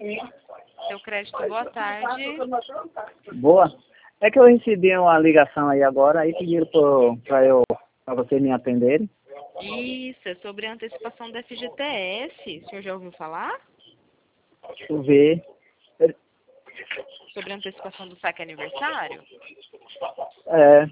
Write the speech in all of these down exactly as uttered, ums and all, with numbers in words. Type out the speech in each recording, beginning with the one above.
Seu crédito, boa tarde. Boa. É que eu recebi uma ligação aí agora, aí pediram para eu, para vocês me atenderem. Isso, é sobre a antecipação da F G T S. O senhor já ouviu falar? Deixa eu ver. Sobre a antecipação do saque aniversário? É,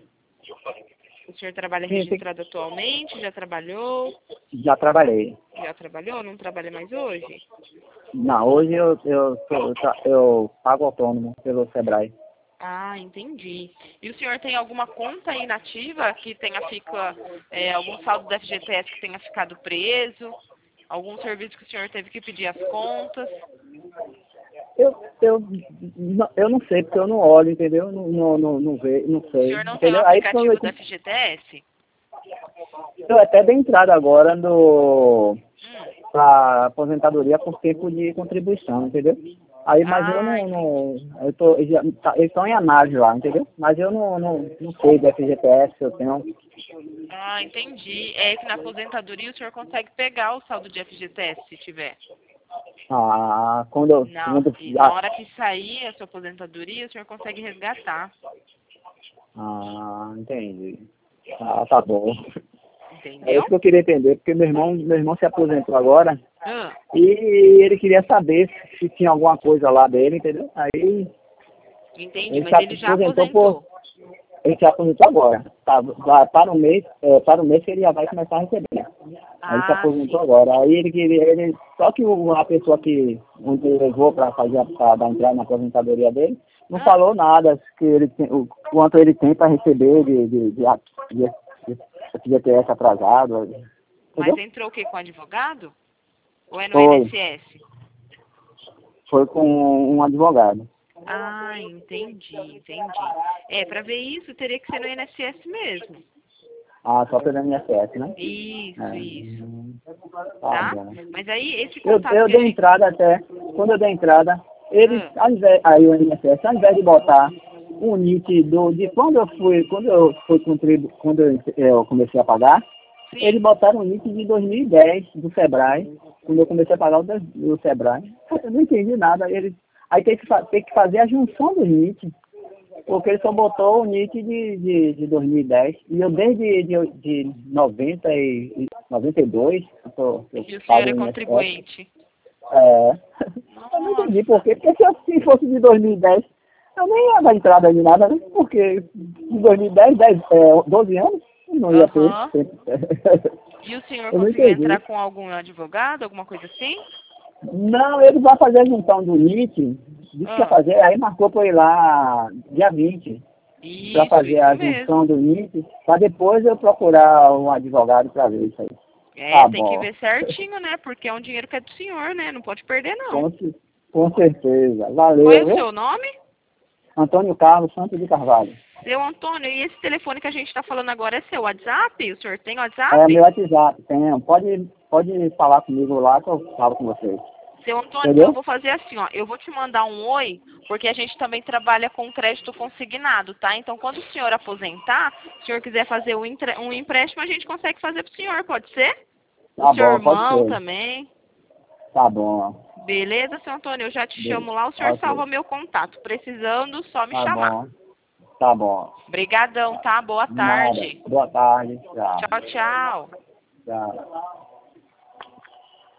O senhor trabalha sim, registrado atualmente? Já trabalhou? já trabalhei. Já trabalhou? Não trabalha mais hoje? Não, hoje eu, eu, sou- eu, tra- eu pago autônomo pelo Sebrae. Ah, entendi. E o senhor tem alguma conta inativa que tenha fica, é, algum saldo da F G T S que tenha ficado preso? Algum serviço que o senhor teve que pedir as contas? Eu, eu, não- eu não sei, porque eu não olho, entendeu? Não, não, não, não, ve, não O sei, senhor não tem o entendeu? Aí quando eu, aplicativo da F G T S? eu até dei entrada agora no, Hum. para aposentadoria por tempo de contribuição, entendeu? Aí, mas eu Ah, não, entendi. não eu tô, já, tá, eles estão em análise lá, entendeu? Mas eu não, não, não sei do F G T S, se eu tenho. Ah, entendi. É que na aposentadoria o senhor consegue pegar o saldo de F G T S se tiver. Ah, quando eu, Não, quando, e na ah, hora que sair a sua aposentadoria, o senhor consegue resgatar. ah, entendi. Ah, tá bom. É Entendeu? isso que eu queria entender, porque meu irmão, meu irmão se aposentou agora Ah, e ele queria saber se, se tinha alguma coisa lá dele, entendeu? Aí entendi, ele se mas ele já aposentou por, aposentou. ele se aposentou agora. Tá, vai para o mês, é, para o mês que ele já vai começar a receber. Aí ele se Ah, aposentou sim. agora. Aí ele queria, ele, só que o- a pessoa que onde ele levou para fazer para dar entrada na aposentadoria dele, não Ah, falou nada que ele tem, o quanto ele tem para receber de, de, de, de, de F G T S atrasado. mas Entendeu? entrou o quê? Com advogado? Ou é no Foi, I N S S? foi com um advogado. Ah, entendi, entendi. É, para ver isso teria que ser no I N S S mesmo. Ah, só pelo I N S S, né? Isso, É, isso, hum, tá tá? bom. Mas aí esse Eu, contato eu que a dei gente... entrada até, quando eu dei entrada, eles, Ah, ao invés, aí o I N S S, ao invés de botar um N I T do, de quando eu fui, quando eu fui contribu, quando eu, eu comecei a pagar, eles sim. botaram um N I T de dois mil e dez do Sebrae, quando eu comecei a pagar o do, do Sebrae. Eu não entendi nada, eles, aí tem que, fa- tem que fazer a junção dos N I T, porque ele só botou o N I T de, de, de dois mil e dez, e eu desde de, de noventa e, noventa e dois, eu, tô, eu E o senhor pago é o I N S S. contribuinte. É. Eu não entendi por Nossa. quê. Porque se, eu, se fosse de dois mil e dez, eu nem ia dar entrada de nada, né? Porque de dois mil e dez, dez, é, doze anos, eu não ia ter Aham. tempo. E o senhor Eu não conseguiu entrar entendi. com algum advogado, alguma coisa assim? Não, ele vai fazer a junção do N I T, disse que ia Ah, fazer, aí marcou para ir lá dia vinte, para isso, fazer isso a junção mesmo. do N I T, para depois eu procurar um advogado para ver isso aí. É, Tá tem que bom. ver certinho, né? Porque é um dinheiro que é do senhor, né? Não pode perder, não. Com, ce- com certeza. Qual é Valeu, o viu? seu nome? Antônio Carlos Santos de Carvalho. Seu Antônio, e esse telefone que a gente está falando agora é seu WhatsApp? O senhor tem É meu WhatsApp? WhatsApp, tem. Pode, pode falar comigo lá que eu falo com vocês. Seu Antônio, então eu Entendeu? vou fazer assim, ó. Eu vou te mandar um oi, porque a gente também trabalha com crédito consignado, tá? Então, quando o senhor aposentar, se o senhor quiser fazer um entre- um empréstimo, a gente consegue fazer pro senhor, pode ser? O Tá seu bom, pode irmão ser. também. Tá bom. Beleza, seu Antônio? Eu já te Be- chamo lá, o senhor Ok. salva meu contato. Precisando, só me Tá chamar. bom. Tá bom. Obrigadão, tá? Boa Nada. tarde. Boa tarde. Tchau. Tchau, tchau. Tchau.